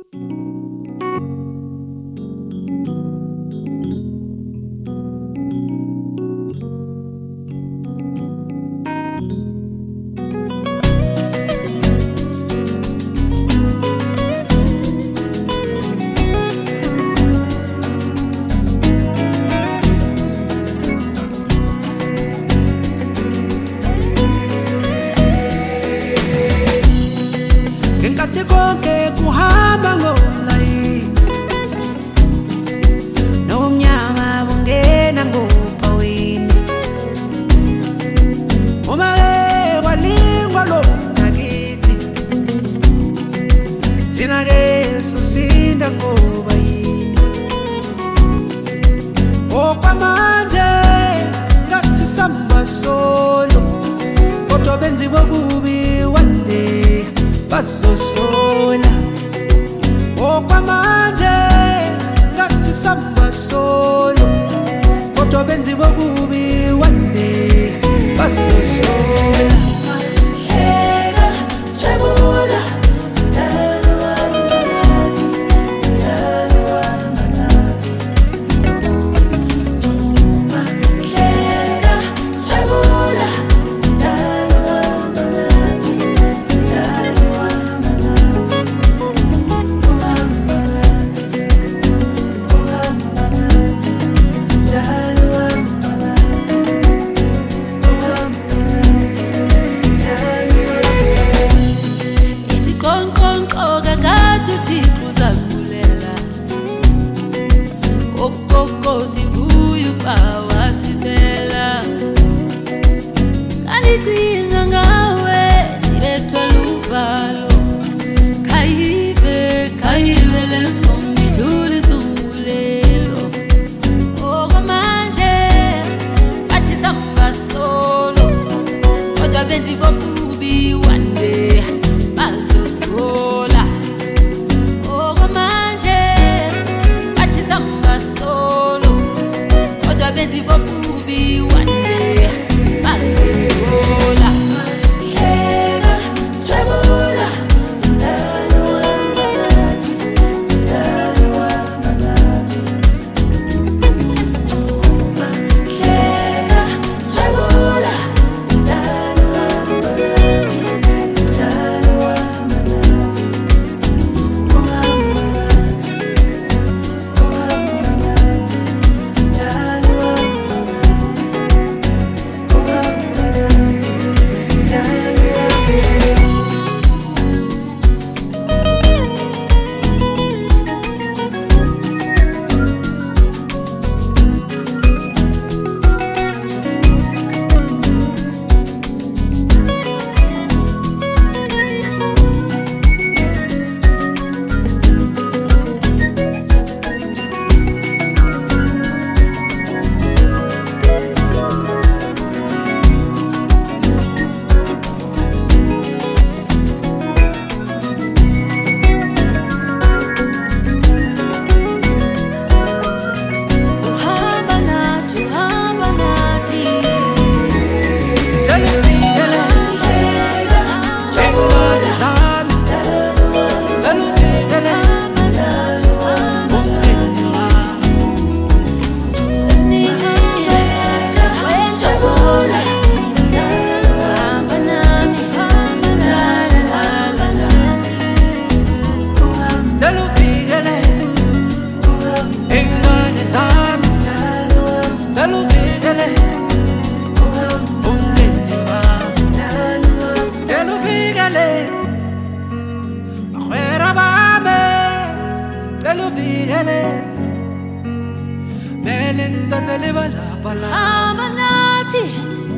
Ngenkathi konke kuhamba ngolayini, nomnyama bungena ngophaweni. Uma-ke kwalingwa lo ngakithi, thina-ke sosinda ngoba yini. Okwamanje ngathi samba solo, kodwa benzi bokubi one day bazosola. Okwamanje ngathi samba solo, kodwa benzi bokubi one day bazosola. Benzi bokubi one day bazosola. Okwamanje ngathi samba solo, kodwa benzi bokubi one day bazosola. Melinda de Levala Pala Amanati